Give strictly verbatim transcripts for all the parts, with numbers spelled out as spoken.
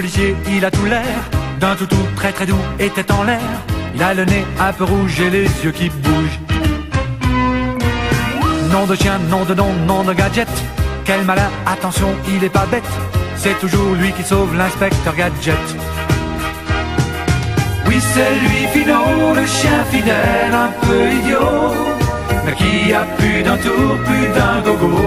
policier, il a tout l'air d'un toutou très très doux et tête en l'air. Il a le nez un peu rouge et les yeux qui bougent. Nom de chien, nom de nom, nom de gadget. Quel malin, attention, il est pas bête. C'est toujours lui qui sauve l'inspecteur Gadget. Oui, c'est lui, Finot, le chien fidèle, un peu idiot, mais qui a plus d'un tour, plus d'un gogo.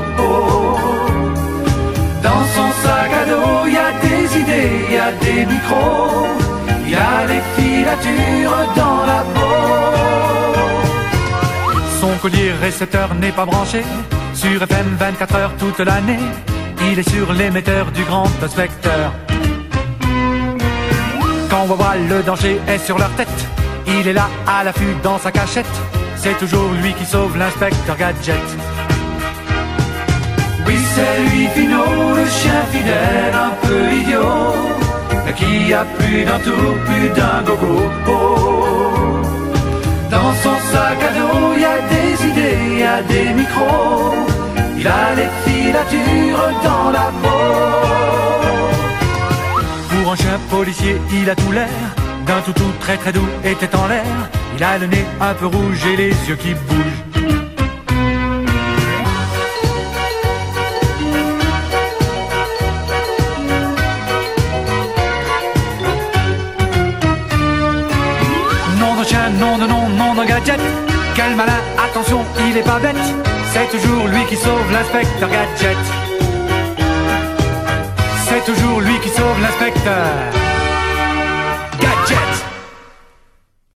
Dans son sac à dos, il y a des idées, il y a des micros, il y a des filatures dans la peau. Son collier récepteur n'est pas branché sur F M vingt-quatre heures toute l'année. Il est sur l'émetteur du grand inspecteur. Quand Wawa le danger est sur leur tête, il est là à l'affût dans sa cachette. C'est toujours lui qui sauve l'inspecteur Gadget. Oui, c'est lui, Finot, le chien fidèle, un peu idiot, mais qui a plus d'un tour, plus d'un gogo. Dans son sac à dos, il y a des idées, il y a des micros, il a les filatures dans la peau. Pour un chien policier, il a tout l'air d'un toutou très très doux et tête en l'air. Il a le nez un peu rouge et les yeux qui bougent. Nom de chien, nom de nom, nom de gadget. Quel malin, attention, il est pas bête. C'est toujours lui qui sauve l'inspecteur Gadget. C'est toujours lui qui sauve l'inspecteur